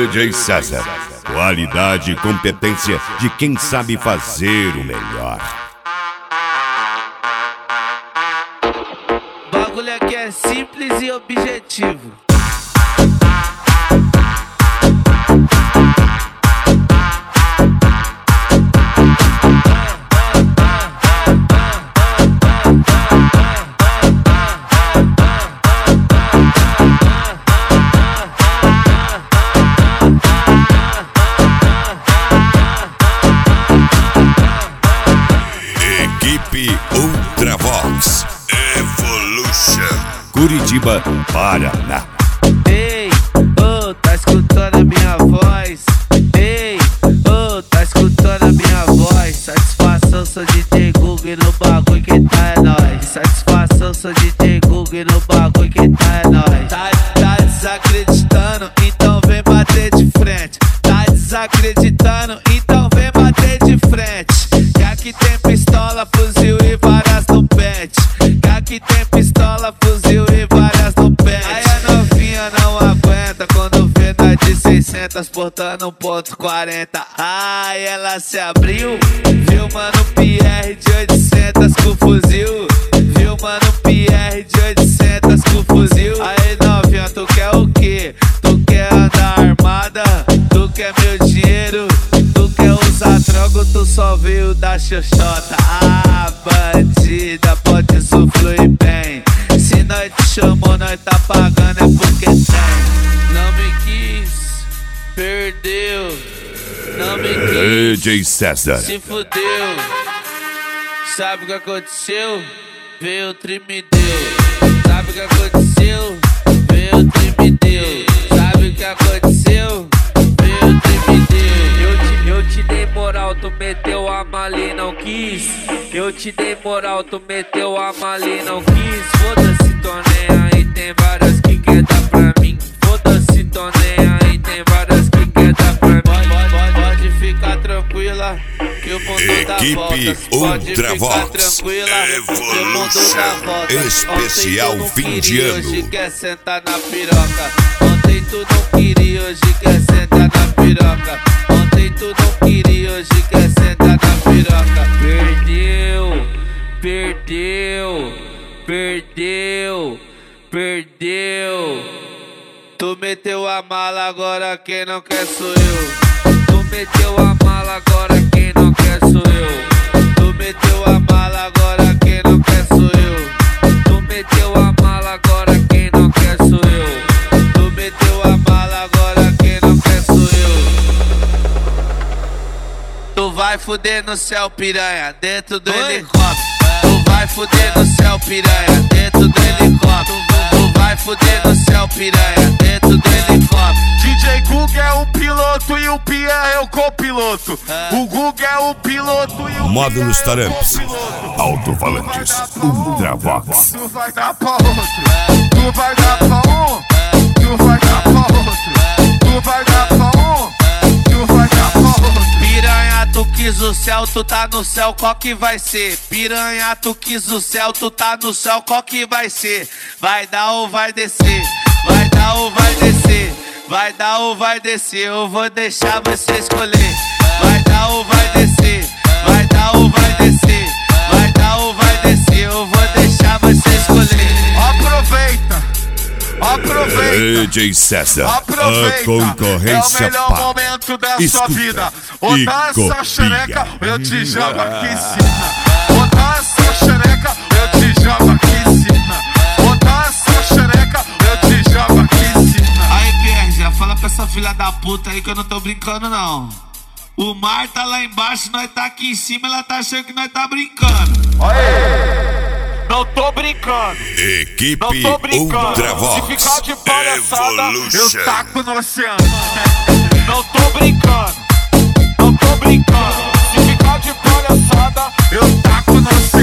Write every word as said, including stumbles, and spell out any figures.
D J César. Qualidade e competência de quem sabe fazer o melhor. O bagulho aqui é simples e objetivo. Equipe Ultravox Evolution, Curitiba, Paraná. Ei, ô, oh, tá escutando a minha voz? Ei, ô, oh, tá escutando a minha voz? Satisfação, sou D J Google no bagulho que tá é nóis. Satisfação, sou D J Google no bagulho que tá é nóis. Tá, tá desacreditando, então vem bater de frente. Tá desacreditando, então vem bater de frente. Que aqui tem pistola, fuzil e várias no pet. Que aqui tem pistola, fuzil e várias no pet. Aí a novinha não aguenta quando vê nós de seiscentos portando um ponto quarenta. Ai, ela se abriu, viu mano P R de oitocentos com fuzil. Viu mano P R de oitocentos com fuzil. Aí novinha, tu quer o quê? Tu quer andar armada? Tu quer meu dinheiro? Tu quer usar droga ou tu só veio da xoxota? Ah, bandida, pode isso fluir bem. Se nós te chamou, nós tá pagando é porque tem. Não me quis, perdeu. Não me D quis, J César. se fudeu. Sabe o que aconteceu? Veio o tri me deu. Sabe o que aconteceu? Veio o tri me deu. Sabe o que aconteceu? Veio o tri me deu. Eu te, eu te dei moral, tu meteu a mala e não quis. Eu te dei moral, tu meteu a mala e não quis. Foda-se, tô nem aí, tem várias que quer dar pra mim. Foda-se, tô nem aí, tem várias que quer dar pra mim. Pode, pode, pode ficar tranquila que o mundo dá voltas. Pode ficar tranquila que o mundo dá voltas. Especial fim de ano. Hoje quer sentar na piroca. Ontem tu não queria, hoje quer sentar na piroca. Ontem tu não queria, hoje quer sentar na piroca. Perdeu, perdeu, perdeu, perdeu. Tu meteu a mala, agora quem não quer sou eu. Tu meteu a mala, agora quem não quer sou eu. Tu meteu a mala, agora quem não quer sou eu. Tu meteu a mala, agora quem não quer sou eu. Tu meteu a mala, agora quem não quer sou eu. Tu vai fuder no céu, piranha, dentro do helicóptero. Tu vai fuder no céu, piranha, dentro do helicóptero. Tu vai fuder no céu, piranha, dentro do helicóptero. D J Google é o piloto e o Pia é o copiloto. É. O Google é o piloto e o Módulos Pia é o Taramps, copiloto. Alto-falantes, Ultravox. Tu vai dar pra outro, tu vai dar pra um, tu vai dar pra outro, tu vai dar pra um, tu vai dar pra outro. Piranha, tu quis o céu, tu tá no céu, qual que vai ser? Piranha, tu quis o céu, tu tá no céu, qual que vai ser? Vai dar ou vai descer? Vai dar ou vai descer? Vai dar ou vai descer? Eu vou deixar você escolher. Vai dar ou vai descer? Vai dar ou vai descer? Vai dar ou vai descer? Eu vou deixar você escolher. Aproveita, aproveita. D J César, Aproveita, a concorrência é o melhor para. momento da Escuta sua vida. e Botar essa copia. xereca, eu te jogo aqui em cima. Botar essa xereca, eu te jogo aqui em cima. Botar essa xereca, eu te jogo aqui em cima. Aí, Pierre, já fala pra essa filha da puta aí que eu não tô brincando, não. O mar tá lá embaixo, nós tá aqui em cima, ela tá achando que nós tá brincando. Não tô brincando. Equipe Não tô brincando. Ultravox Se ficar de palhaçada, Evolution. eu taco no oceano. Não tô brincando. Não tô brincando. Se ficar de palhaçada, eu taco no oceano.